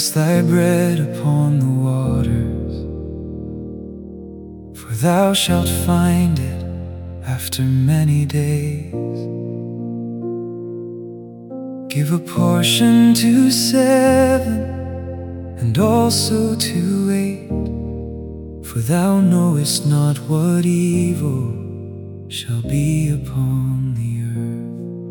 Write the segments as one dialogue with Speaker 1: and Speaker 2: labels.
Speaker 1: Cast thy bread upon the waters, for thou shalt find it after many days. Give a portion to 7 and also to 8, for thou knowest not what evil shall be upon the earth.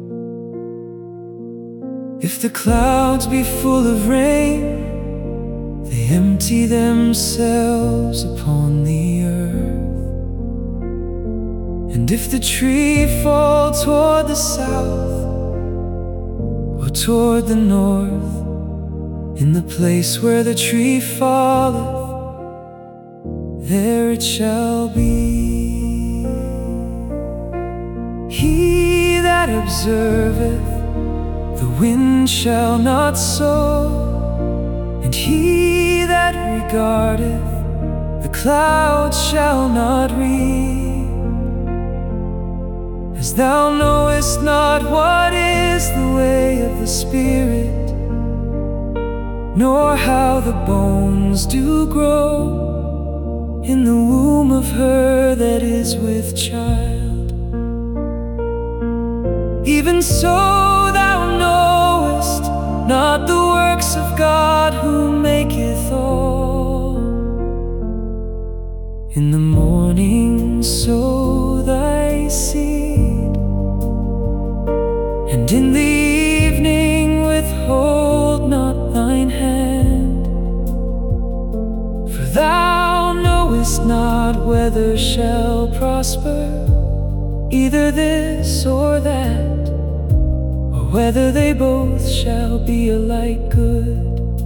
Speaker 1: If the clouds be full of rain, they empty themselves upon the earth. And if the tree fall toward the south or toward the north, in the place where the tree falleth, there it shall be. He that observeth the wind shall not sow, and he that regardeth the clouds shall not reap. As thou knowest not what is the way of the Spirit, nor how the bones do grow in the womb of her that is with child, even so thou knowest not the works of God, who maketh all. In the morning sow thy seed, and in the evening withhold not thine hand, for thou knowest not whether shall prosper either this or that, or whether they both shall be alike good.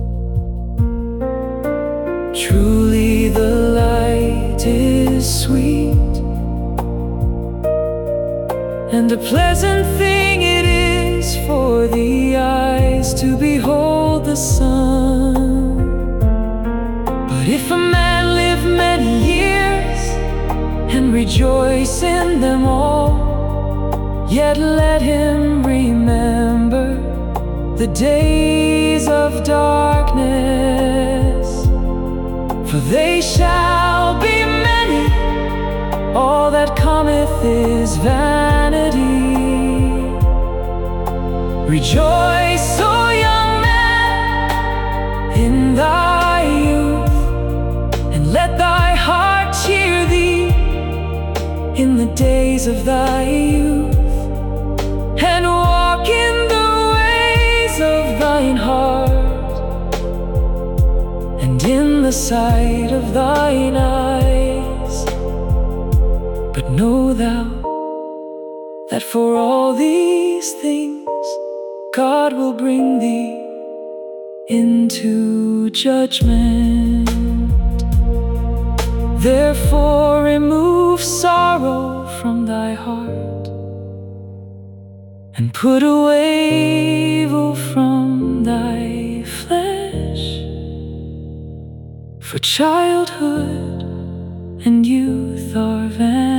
Speaker 1: Truly the light is sweet, and a pleasant thing it is for the eyes to behold the sun. But if a man live many years and rejoice in them all, yet let him remember the days of darkness, for they shall be many. All that cometh is vanity. Rejoice, O young man, in thy youth, and let thy heart cheer thee in the days of thy youth, and walk in the ways of thine heart, and in the sight of thine eyes. But know thou that for all these things God will bring thee into judgment. Therefore remove sorrow from thy heart, and put away evil from thy flesh. For childhood and youth are vain,